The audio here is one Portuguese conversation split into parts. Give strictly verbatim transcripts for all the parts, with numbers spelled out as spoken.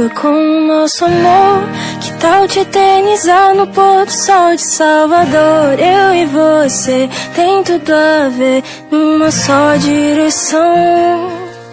lua com o nosso amor. Que tal te eternizar no pôr do sol de Salvador? Eu e você tem tudo a ver numa só direção.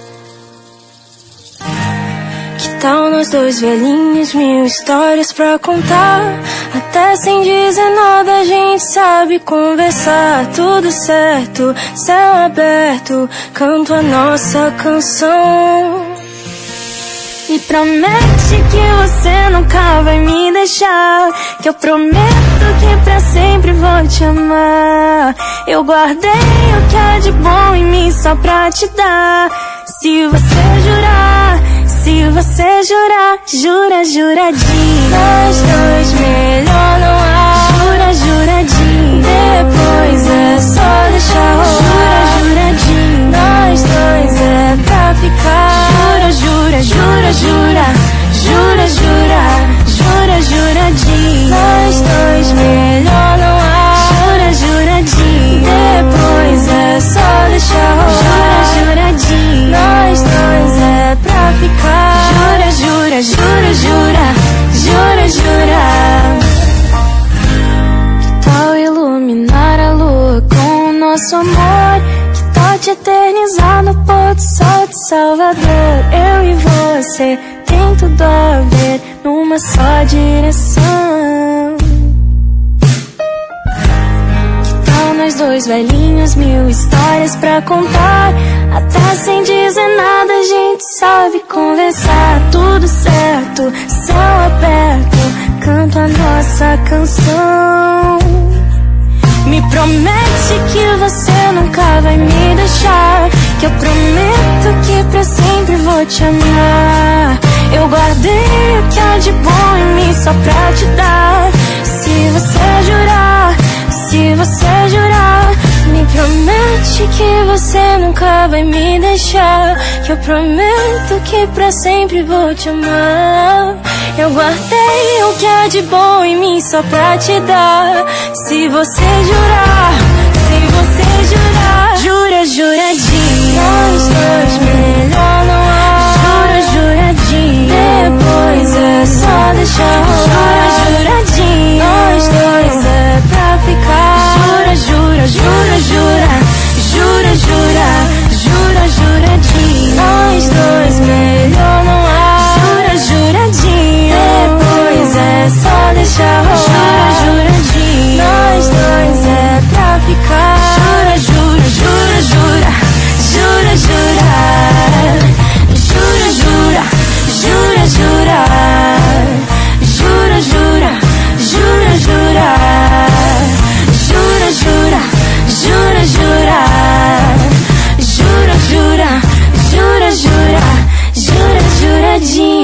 Que tal nós dois velhinhos, mil histórias pra contar? Até sem dizer nada a gente sabe conversar. Tudo certo, céu aberto, canto a nossa canção. Me promete que você nunca vai me deixar, que eu prometo que pra sempre vou te amar. Eu guardei o que há de bom em mim só pra te dar. Se você jurar, se você jurar, jura, juradinho. Nós dois melhor não há. Jura, juradinho. Depois é só deixar rolar. Jura, juradinho. Nós dois é pra ficar. Jura, jura, jura, jura. Jura, jura, jura, juradinho. Nós dois melhor não há. Jura, juradinho. Depois é só deixar rolar. Jura, juradinho. Nós dois é pra ficar. Jura, jura, jura, jura. Jura, jura. Que tal iluminar a lua com o nosso amor? Que tal te eternizar no pôr do sol de Salvador? Eu e você tem tudo a ver numa só direção. Que tal nós dois velhinhos, mil histórias pra contar? Até sem dizer nada a gente sabe conversar. Tudo certo, céu aberto, canto a nossa canção. Me promete que você nunca vai me deixar, que eu prometo que pra sempre vou te amar. Eu guardei o que há de bom em mim só pra te dar. Se você jurar, se você jurar, me promete que você nunca vai me deixar, que eu prometo que pra sempre vou te amar. Eu guardei o que há de bom em mim só pra te dar. Se você jurar, se você jurar, jura, juradinho. Nós dois melhor não há. Jura, juradinho. Depois é só deixar rolar. Jura, juradinho. Nós dois é pra ficar. Jura, jura, jura, jura. Jura, jura, jura, juradinho. Nós dois melhor não há. Jura, juradinho. Depois é só deixar rolar. Jura, juradinho. Nós dois é pra ficar. Jura, jura, jura, jura. Jura, jura. Jura, jura. Jura, jura. Jura, jura. Jura, jura. Jura, jura. Jura, jura. Jura, jura. Jura, jura. Jura, juradinho.